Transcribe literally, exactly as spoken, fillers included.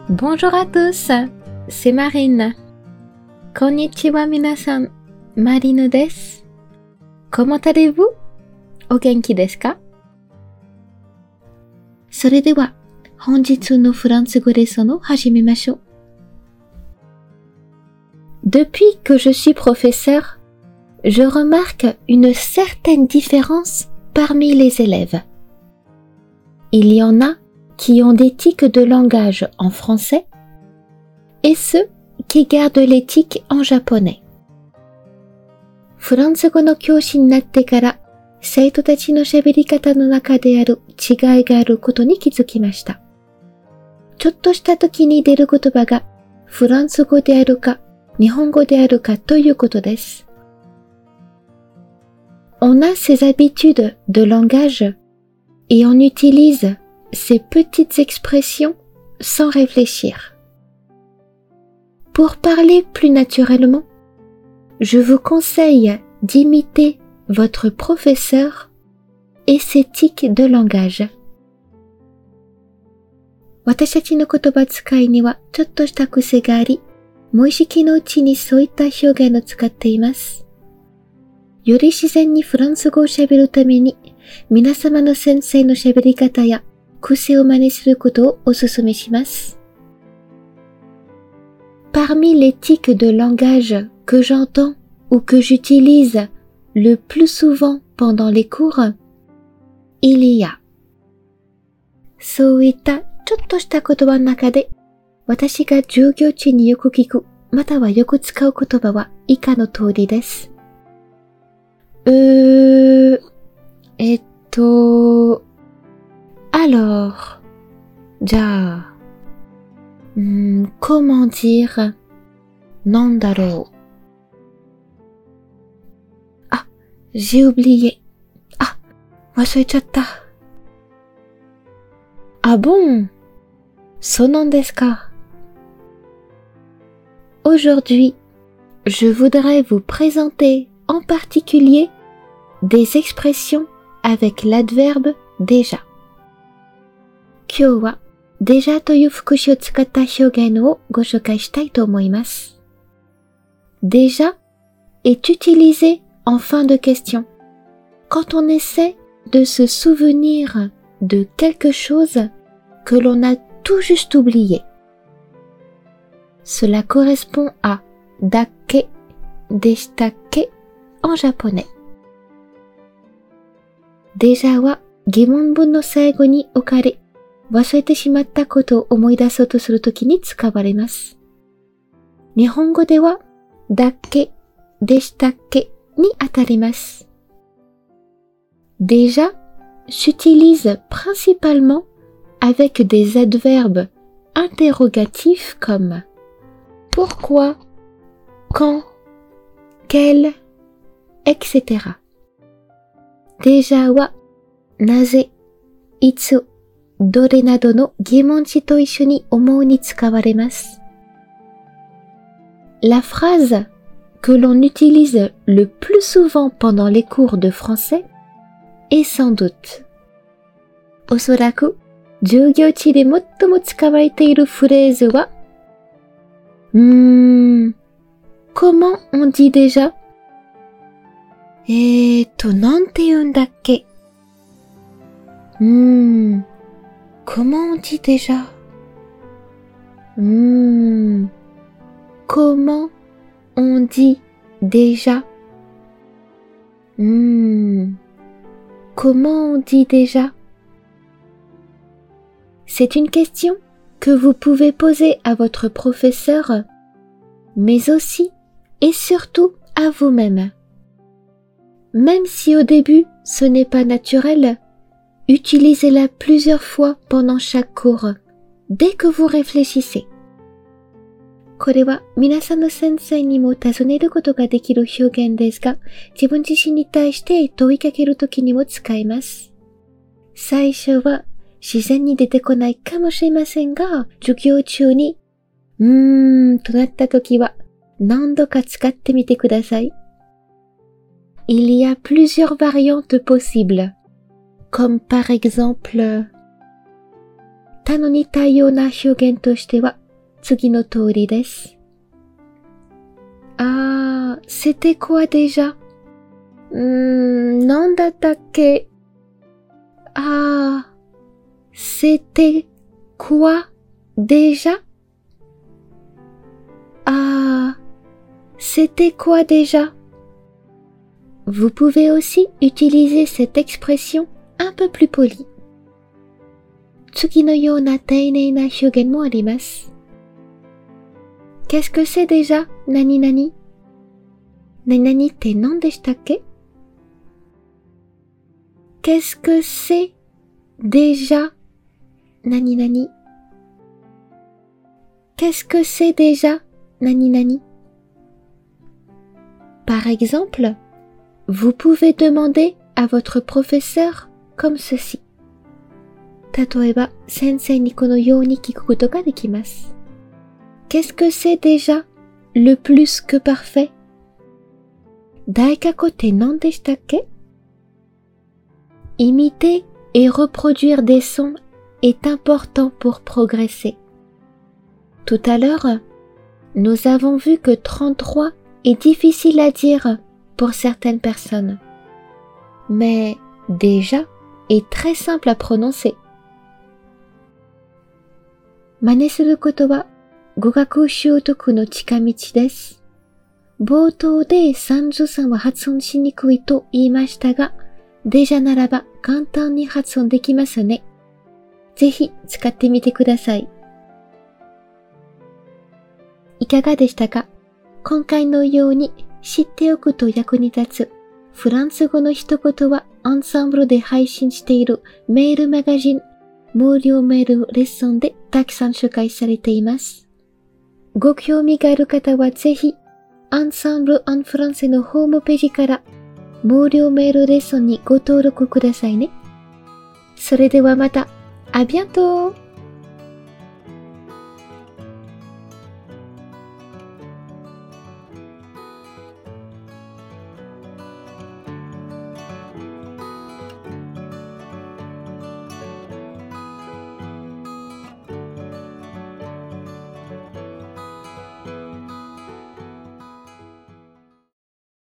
Bonjour à tous, c'est Marine. Konnichiwa minasan, Marine desu. Comment allez-vous? O genki desu ka? それでは、本日のフランス語レッスンを始めましょう。Depuis que je suis professeur, je remarque une certaine différence parmi les élèves. Il y en a qui ont des tics de langage en français et ceux qui gardent les tics en japonais. フランス語の教師になってから生徒たちの喋り方の中である違いがあることに気づきました。ちょっとした時に出る言葉がフランス語であるか日本語であるかということです。On a ses habitudes de langage et on utilise ces petites expressions sans réfléchir. Pour parler plus naturellement, je vous conseille d'imiter votre professeur et ses tics de langage. 私たちの言葉遣いにはちょっとした癖があり、無意識のうちにそういった表現を使っています。より自然にフランス語を喋るために、皆様の先生の喋り方や癖を真似することをお勧めします。Parmi les tics de langage que j'entends ou que j'utilise le plus souvent pendant les cours, il y a そういったちょっとした言葉の中で私が授業中によく聞くまたはよく使う言葉は以下の通りです。うー、えっと、alors, じゃあ、うーん、comment dire なんだろう。あ、j'ai oublié. あ、忘れちゃった。あ、bon? そうなんですか。Aujourd'hui, je voudrais vous présenter en particulier des expressions avec l'adverbe déjà. 今日はdéjà という副詞を使った表現をご紹介したいと思います。Déjà est utilisé en fin de question quand on essaie de se souvenir de quelque chose que l'on a tout juste oublié. Cela correspond à dakke, deshitakke en japonais. déjà は疑問文の最後に置かれ、忘れてしまったことを思い出そうとするときに使われます。日本語ではdakke, deshitakkeに当たります。déjà s'utilise principalement avec des adverbes interrogatifs comme pourquoi, quand, quel, et cetera. déjà はなぜ、いつ、どれなどの疑問詞と一緒に思うに使われます。La phrase que l'on utilise le plus souvent pendant les cours de français est sans doute おそらく授業中で最も使われているフレーズはうーん comment on dit déjà えーと、なんて言うんだっけうーん comment on dit déjà うーん comment on dit déjà うーん comment on dit déjà C'est une question que vous pouvez poser à votre professeur, mais aussi et surtout à vous-même. Même si au début ce n'est pas naturel, utilisez-la plusieurs fois pendant chaque cours, dès que vous réfléchissez. これは皆さんの先生にも尋ねることができる表現ですが、自分自身に対して問いかけるときにも使います。最初は自然に出てこないかもしれませんが、授業中に、うーんとなったときは何度か使ってみてください。Il y a plusieurs variantes possibles, comme par exemple 他の似たような表現としては次の通りです。あー、c'était quoi déjà? うーん、なんだったっけ? あー、c'était quoi déjà? Ah, c'était quoi déjà? Vous pouvez aussi utiliser cette expression un peu plus polie. 次のような丁寧な表現もあります。Qu'est-ce que c'est déjà? 何々? 何々って何でしたっけ? Qu'est-ce que c'est déjà? 何々? Qu'est-ce que c'est déjà? 何々? Par exemple, vous pouvez demander à votre professeur comme ceci. 例えば、先生にこのように聞くことができます。Qu'est-ce que c'est déjà? Le plus que parfait. 大過去って何でしたっけ? Imiter et reproduire des sons est important pour progresser. Tout à l'heure, nous avons vu que trente-trois est difficile à dire pour certaines personnes. Mais déjà est très simple à prononcer. 真似することは語学習得の近道です。冒頭でさんじゅうさんは発音しにくいと言いましたが、デジャならば簡単に発音できますね。ぜひ使ってみてください。いかがでしたか？今回のように知っておくと役に立つフランス語の一言はアンサンブルで配信しているメールマガジン無料メールレッスンでたくさん紹介されています。ご興味がある方はぜひアンサンブル・アン・フランセのホームページから無料メールレッスンにご登録くださいね。それではまた、à bientôt!